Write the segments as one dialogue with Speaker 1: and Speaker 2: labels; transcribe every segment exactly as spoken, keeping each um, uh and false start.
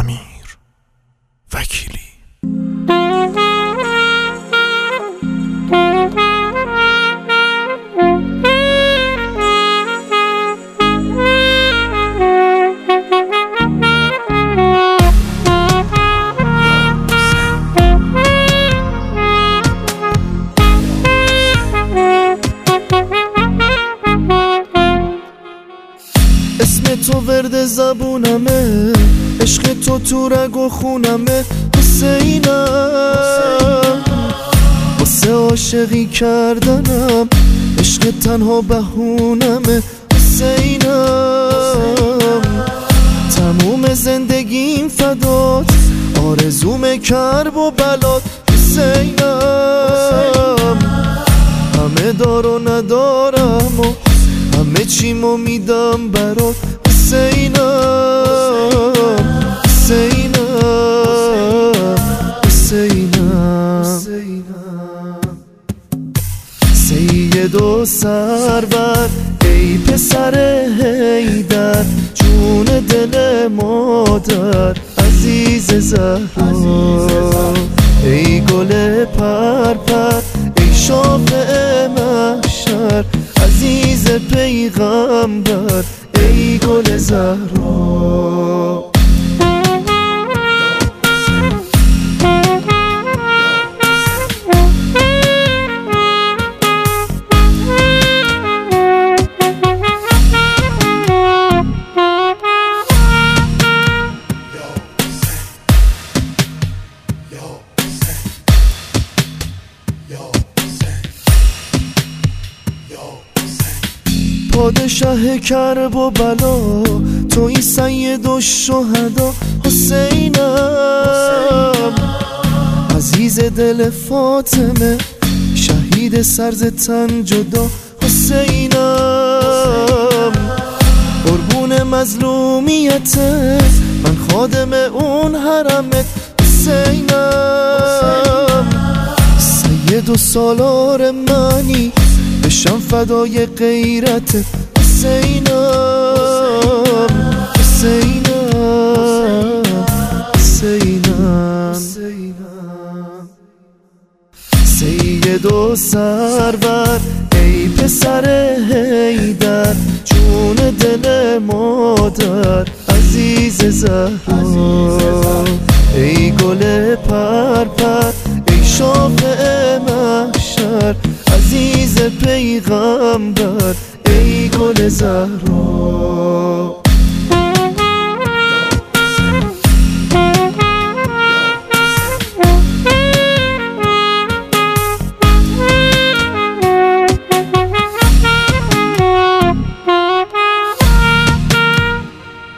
Speaker 1: امیر وکیلی.
Speaker 2: اسم تو ورد زبونمه، عشق تو تو رگ و خونمه. حسینم واسه عاشقی کردنم، عشق تنها بهونمه. حسینم تموم زندگیم فدات، آرزوم کرب و بلات. حسینم همه دار و ندارم و همه چیمو میدم برات. حسینم حسینم حسینم سید و سرور ای پسر حیدر، جون دل مادر عزیز زهرا. ای گل پرپر ای شافع محشر، عزیز پیغمبر ای گل زهرا. پادشاه کرب و بلا، توی سید و شهدا. حسینم عزیز دل فاطمه، شهید سرز تن جدا. حسینم قربون مظلومیته، من خادم اون حرمت. حسینم سید و سالار منی، بشم فدای غیرت. حسینم حسینم حسینم سید و سرور ای پسر حیدر، جون دل مادر عزیز زهرا. ای گل پرپر ای شافع محشر، عزیز پیغمبر ای گل زهرا.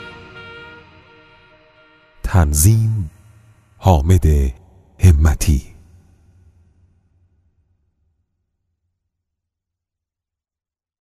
Speaker 1: تنظیم حامد همتی.